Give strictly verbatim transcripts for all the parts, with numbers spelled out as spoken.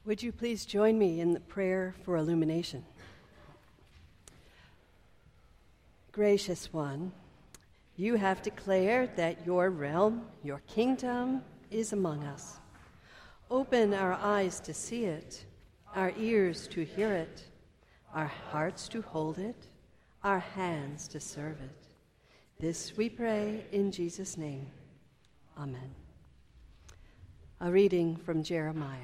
Would you please join me in the prayer for illumination? Gracious One, you have declared that your realm, your kingdom, is among us. Open our eyes to see it, our ears to hear it, our hearts to hold it, our hands to serve it. This we pray in Jesus' name. Amen. A reading from Jeremiah.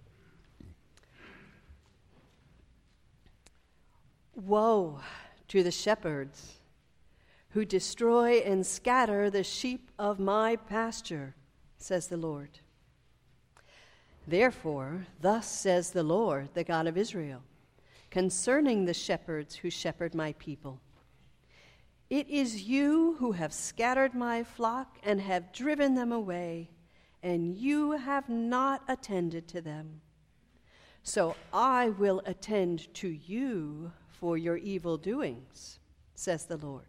Woe to the shepherds who destroy and scatter the sheep of my pasture, says the Lord. Therefore, thus says the Lord, the God of Israel, concerning the shepherds who shepherd my people. It is you who have scattered my flock and have driven them away, and you have not attended to them. So I will attend to you for your evil doings, says the Lord.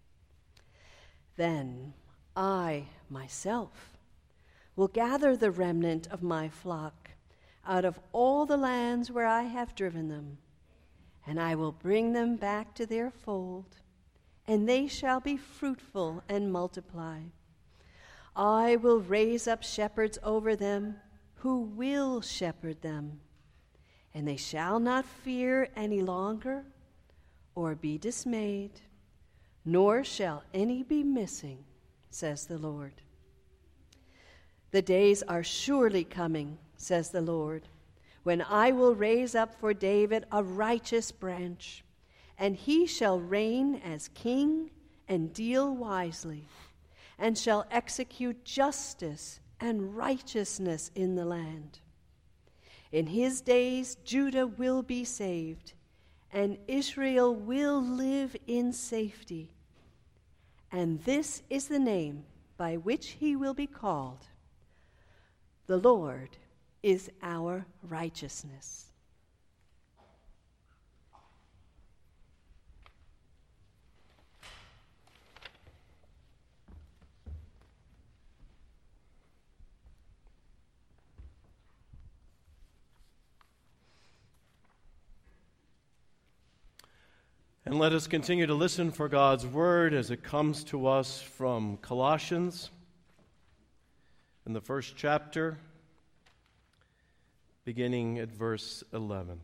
Then I myself will gather the remnant of my flock out of all the lands where I have driven them, and I will bring them back to their fold, and they shall be fruitful and multiply. I will raise up shepherds over them who will shepherd them, and they shall not fear any longer or be dismayed, nor shall any be missing, says the Lord. The days are surely coming, says the Lord, when I will raise up for David a righteous branch, and he shall reign as king and deal wisely, and shall execute justice and righteousness in the land. In his days Judah will be saved, and Israel will live in safety. And this is the name by which he will be called: the Lord is our righteousness. And let us continue to listen for God's word as it comes to us from Colossians in the first chapter, beginning at verse eleven.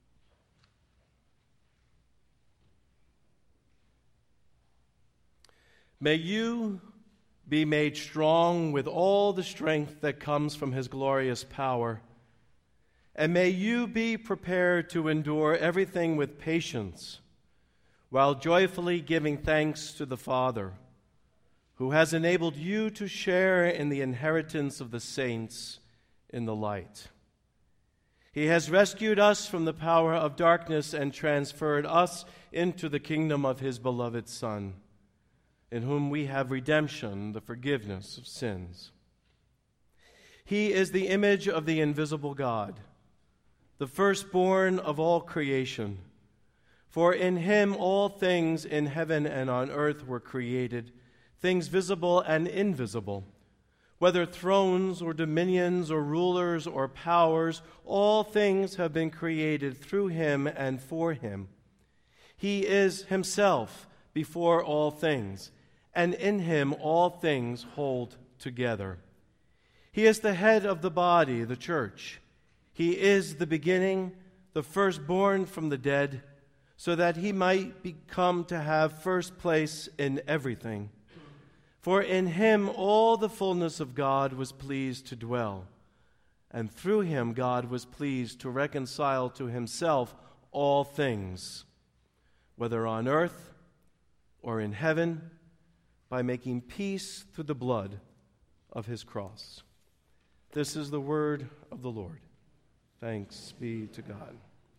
May you be made strong with all the strength that comes from his glorious power, and may you be prepared to endure everything with patience, while joyfully giving thanks to the Father, who has enabled you to share in the inheritance of the saints in the light. He has rescued us from the power of darkness and transferred us into the kingdom of his beloved Son, in whom we have redemption, the forgiveness of sins. He is the image of the invisible God, the firstborn of all creation. For in him all things in heaven and on earth were created, things visible and invisible, whether thrones or dominions or rulers or powers, all things have been created through him and for him. He is himself before all things, and in him all things hold together. He is the head of the body, the church. He is the beginning, the firstborn from the dead, so that he might become to have first place in everything. For in him all the fullness of God was pleased to dwell, and through him God was pleased to reconcile to himself all things, whether on earth or in heaven, by making peace through the blood of his cross. This is the word of the Lord. Thanks be to God.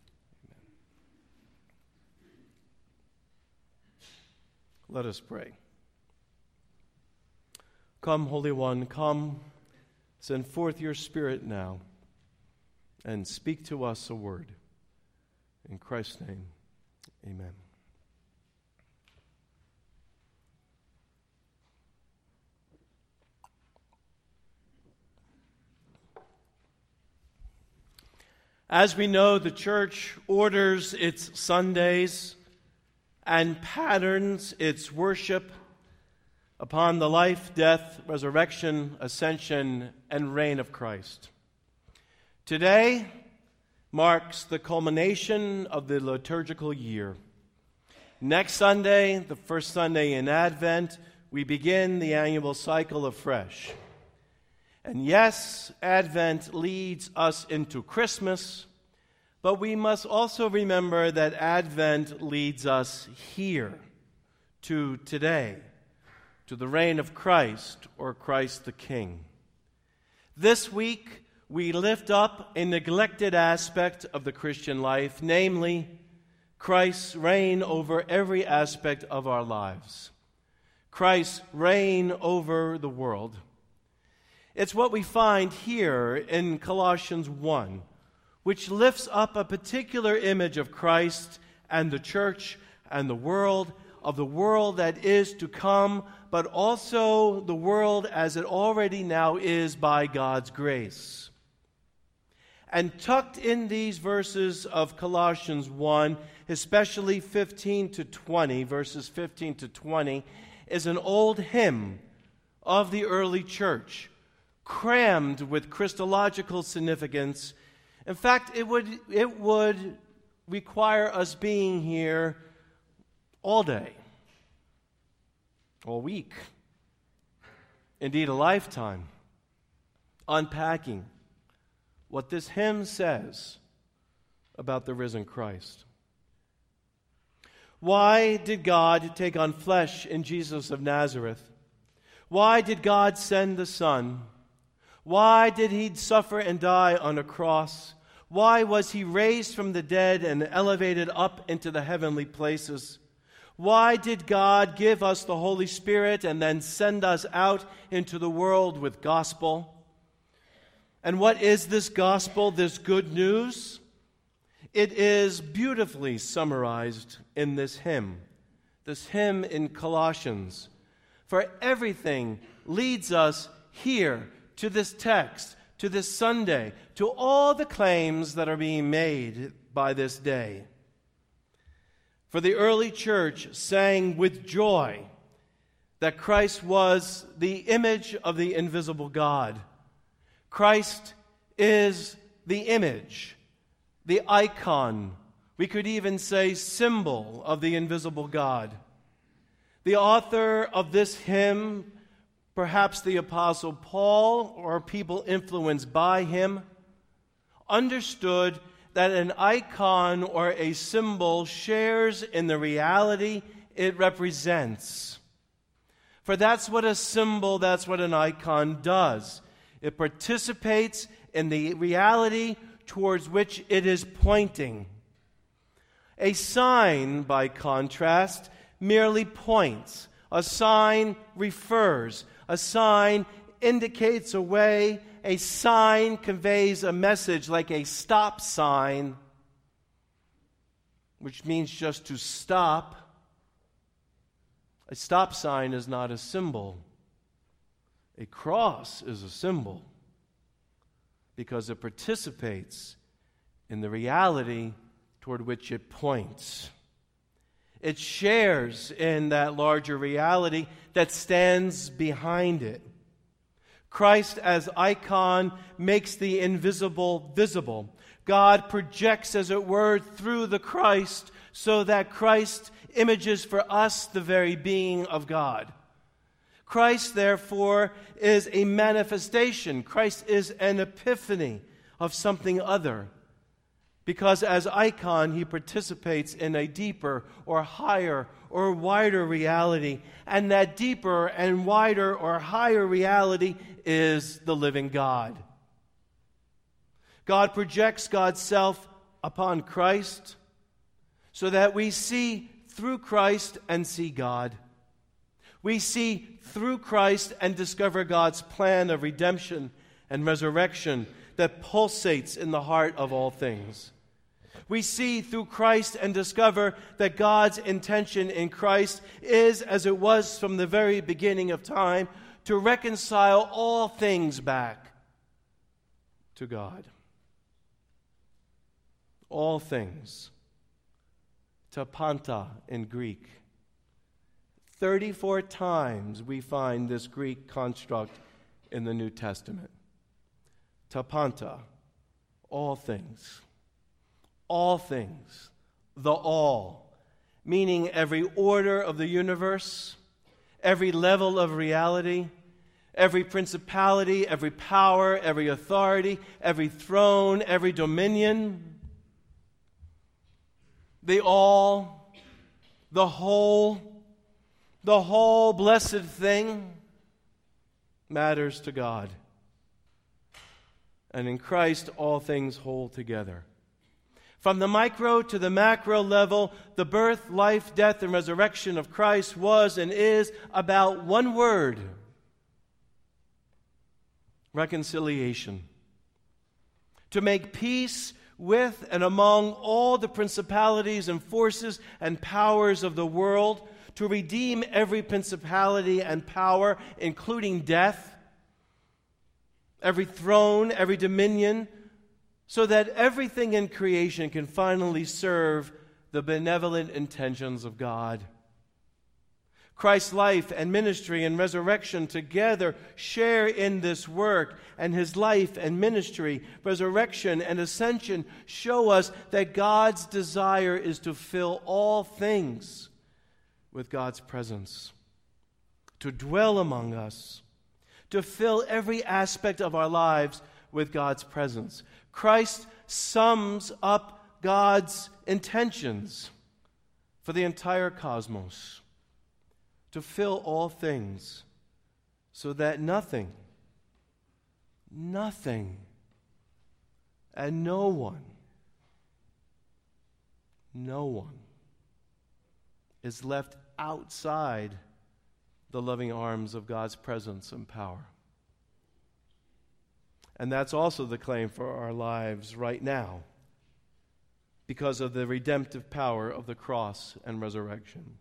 Let us pray. Come, Holy One, come, send forth your Spirit now, and speak to us a word. In Christ's name, amen. As we know, the church orders its Sundays and patterns its worship upon the life, death, resurrection, ascension, and reign of Christ. Today marks the culmination of the liturgical year. Next Sunday, the first Sunday in Advent, we begin the annual cycle afresh. And yes, Advent leads us into Christmas, but we must also remember that Advent leads us here, to today, to the reign of Christ, or Christ the King. This week, we lift up a neglected aspect of the Christian life, namely, Christ's reign over every aspect of our lives. Christ's reign over the world. It's what we find here in Colossians one, which lifts up a particular image of Christ and the church and the world, of the world that is to come, but also the world as it already now is by God's grace. And tucked in these verses of Colossians one, especially fifteen to twenty, verses fifteen to twenty, is an old hymn of the early church, crammed with Christological significance. In fact, it would, it would require us being here all day, all week, indeed a lifetime, unpacking what this hymn says about the risen Christ. Why did God take on flesh in Jesus of Nazareth? Why did God send the Son? Why did he suffer and die on a cross? Why was he raised from the dead and elevated up into the heavenly places? Why did God give us the Holy Spirit and then send us out into the world with gospel? And what is this gospel, this good news? It is beautifully summarized in this hymn, this hymn in Colossians. For everything leads us here to this text, to this Sunday, to all the claims that are being made by this day. For the early church sang with joy that Christ was the image of the invisible God. Christ is the image, the icon, we could even say symbol of the invisible God. The author of this hymn, perhaps the Apostle Paul or people influenced by him, understood that an icon or a symbol shares in the reality it represents. For that's what a symbol, that's what an icon does. It participates in the reality towards which it is pointing. A sign, by contrast, merely points. A sign refers. A sign indicates a way. A sign conveys a message, like a stop sign, which means just to stop. A stop sign is not a symbol. A cross is a symbol because it participates in the reality toward which it points. It shares in that larger reality that stands behind it. Christ as icon makes the invisible visible. God projects, as it were, through the Christ so that Christ images for us the very being of God. Christ, therefore, is a manifestation. Christ is an epiphany of something other. Because as icon, he participates in a deeper or higher or wider reality. And that deeper and wider or higher reality is the living God. God projects God's self upon Christ so that we see through Christ and see God. We see through Christ and discover God's plan of redemption and resurrection that pulsates in the heart of all things. We see through Christ and discover that God's intention in Christ is, as it was from the very beginning of time, to reconcile all things back to God. all things. Tapanta in Greek. thirty-four times we find this Greek construct in the New Testament. Tapanta, all things. All things. The all. Meaning every order of the universe, every level of reality, every principality, every power, every authority, every throne, every dominion. The all, the whole, the whole blessed thing matters to God. And in Christ, all things hold together. From the micro to the macro level, the birth, life, death, and resurrection of Christ was and is about one word: reconciliation. To make peace with and among all the principalities and forces and powers of the world, to redeem every principality and power, including death, every throne, every dominion, so that everything in creation can finally serve the benevolent intentions of God. Christ's life and ministry and resurrection together share in this work, and his life and ministry, resurrection and ascension show us that God's desire is to fill all things with God's presence, to dwell among us, to fill every aspect of our lives with God's presence. Christ sums up God's intentions for the entire cosmos, to fill all things, so that nothing, nothing, and no one, no one is left outside the loving arms of God's presence and power. And that's also the claim for our lives right now, because of the redemptive power of the cross and resurrection.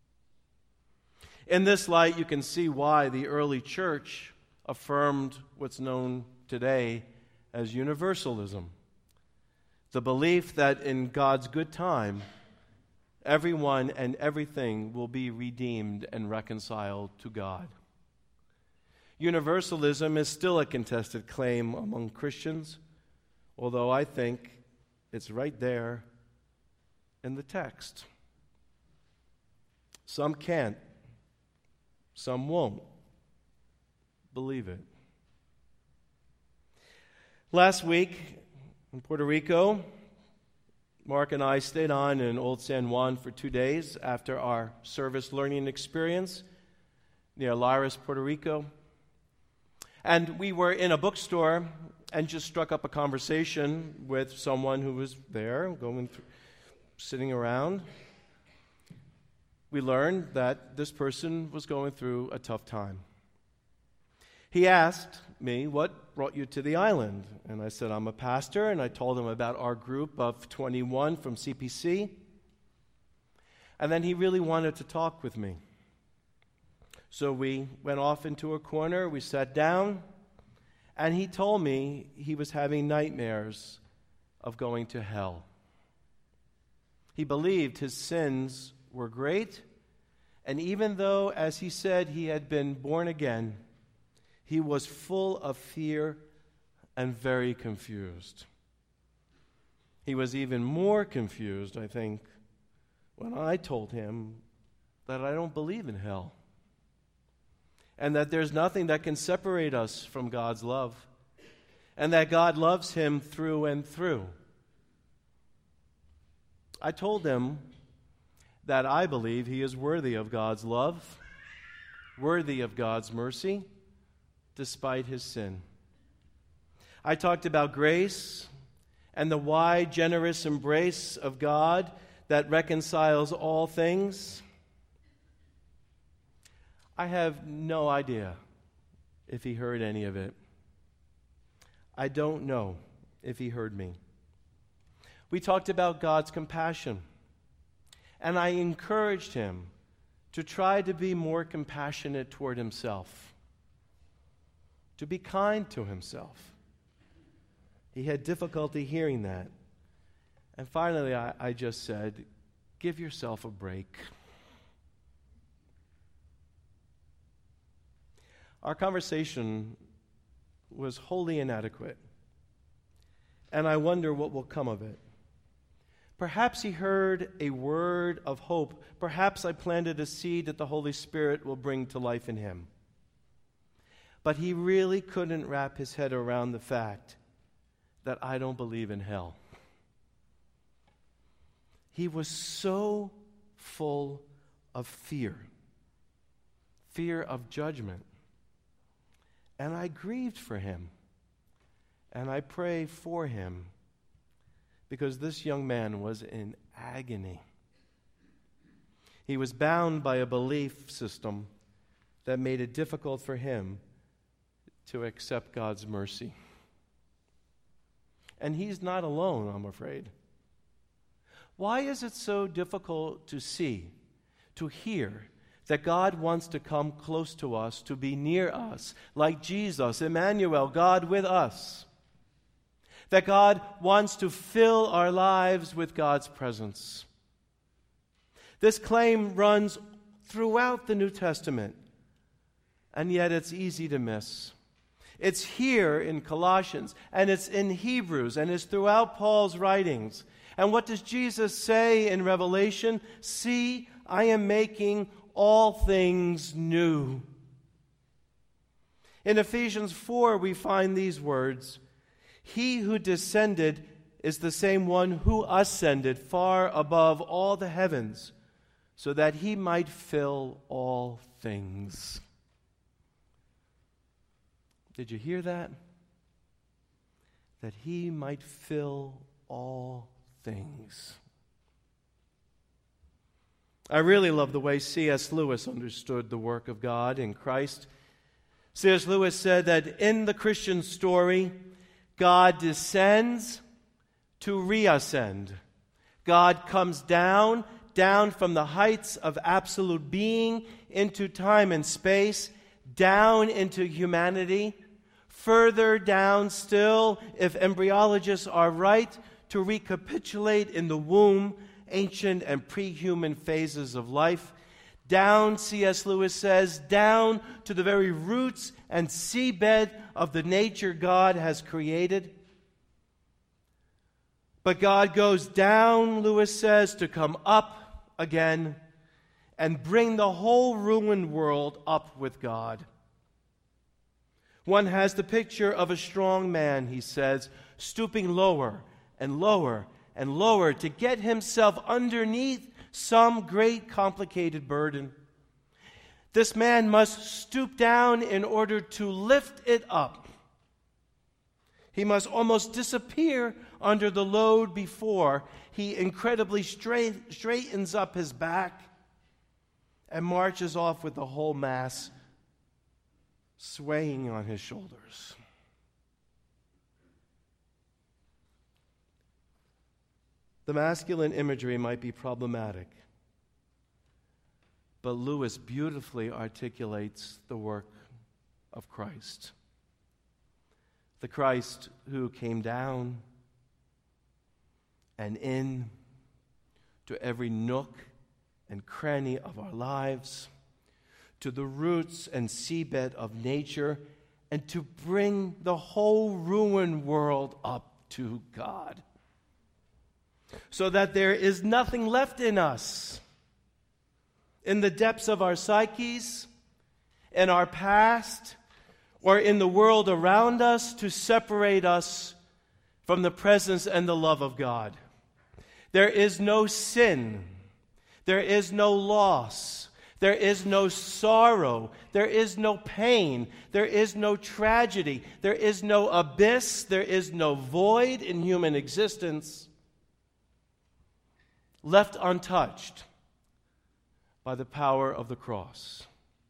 In this light, you can see why the early church affirmed what's known today as universalism. The belief that in God's good time, everyone and everything will be redeemed and reconciled to God. Universalism is still a contested claim among Christians, although I think it's right there in the text. Some can't. Some won't believe it. Last week in Puerto Rico, Mark and I stayed on in Old San Juan for two days after our service learning experience near Lares, Puerto Rico. And we were in a bookstore and just struck up a conversation with someone who was there, going through, sitting around. We learned that this person was going through a tough time. He asked me, "What brought you to the island?" And I said, "I'm a pastor," and I told him about our group of twenty-one from C P C. And then he really wanted to talk with me. So we went off into a corner, we sat down, and he told me he was having nightmares of going to hell. He believed his sins were great, and even though, as he said, he had been born again, he was full of fear and very confused. He was even more confused, I think, when I told him that I don't believe in hell, and that there's nothing that can separate us from God's love, and that God loves him through and through. I told him that I believe he is worthy of God's love, worthy of God's mercy, despite his sin. I talked about grace and the wide, generous embrace of God that reconciles all things. I have no idea if he heard any of it. I don't know if he heard me. We talked about God's compassion, and I encouraged him to try to be more compassionate toward himself, to be kind to himself. He had difficulty hearing that, And finally, I, I just said, give yourself a break. Our conversation was wholly inadequate, and I wonder what will come of it. Perhaps he heard a word of hope. Perhaps I planted a seed that the Holy Spirit will bring to life in him. But he really couldn't wrap his head around the fact that I don't believe in hell. He was so full of fear, fear of judgment. And I grieved for him, and I pray for him, because this young man was in agony. He was bound by a belief system that made it difficult for him to accept God's mercy. And he's not alone, I'm afraid. Why is it so difficult to see, to hear, that God wants to come close to us, to be near us, like Jesus, Emmanuel, God with us? That God wants to fill our lives with God's presence. This claim runs throughout the New Testament, and yet it's easy to miss. It's here in Colossians, and it's in Hebrews, and it's throughout Paul's writings. And what does Jesus say in Revelation? See, I am making all things new. In Ephesians four, we find these words, He who descended is the same one who ascended far above all the heavens, so that he might fill all things. Did you hear that? That he might fill all things. I really love the way C S Lewis understood the work of God in Christ. C S Lewis said that in the Christian story, God descends to reascend. God comes down, down from the heights of absolute being into time and space, down into humanity, further down still, if embryologists are right, to recapitulate in the womb ancient and pre-human phases of life. Down, C S Lewis says, down to the very roots and seabed of the nature God has created. But God goes down, Lewis says, to come up again and bring the whole ruined world up with God. One has the picture of a strong man, he says, stooping lower and lower and lower to get himself underneath some great complicated burden. This man must stoop down in order to lift it up. He must almost disappear under the load before he incredibly straight, straightens up his back and marches off with the whole mass swaying on his shoulders. The masculine imagery might be problematic, but Lewis beautifully articulates the work of Christ. The Christ who came down and in to every nook and cranny of our lives, to the roots and seabed of nature, and to bring the whole ruined world up to God, so that there is nothing left in us, in the depths of our psyches, in our past, or in the world around us, to separate us from the presence and the love of God. There is no sin. There is no loss. There is no sorrow. There is no pain. There is no tragedy. There is no abyss. There is no void in human existence left untouched by the power of the cross.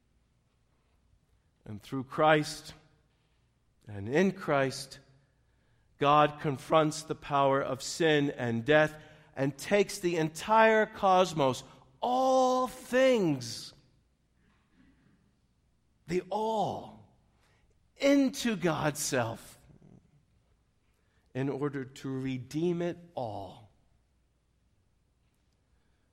And through Christ and in Christ, God confronts the power of sin and death and takes the entire cosmos, all things, the all, into God's self in order to redeem it all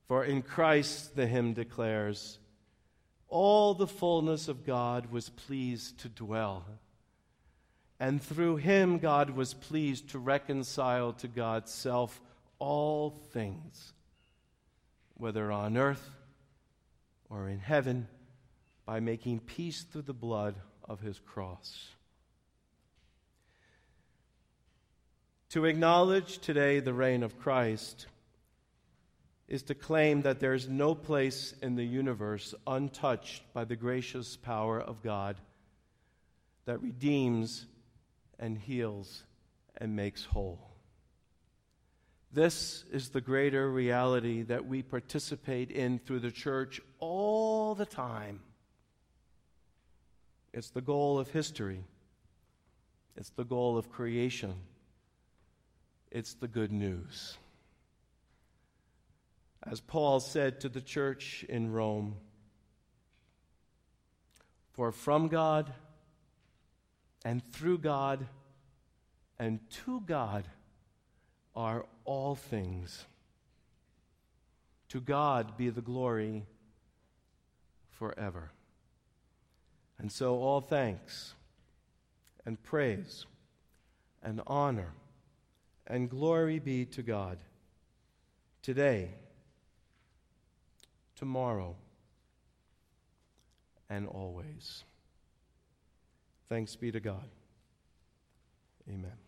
For in Christ, the hymn declares, all the fullness of God was pleased to dwell. And through him, God was pleased to reconcile to God's self all things, whether on earth or in heaven, by making peace through the blood of his cross. To acknowledge today the reign of Christ is to claim that there is no place in the universe untouched by the gracious power of God that redeems and heals and makes whole. This is the greater reality that we participate in through the church all the time. It's the goal of history. It's the goal of creation. It's the good news. As Paul said to the church in Rome, for from God and through God and to God are all things. To God be the glory forever. And so all thanks and praise and honor and glory be to God today, tomorrow, and always. Thanks be to God. Amen.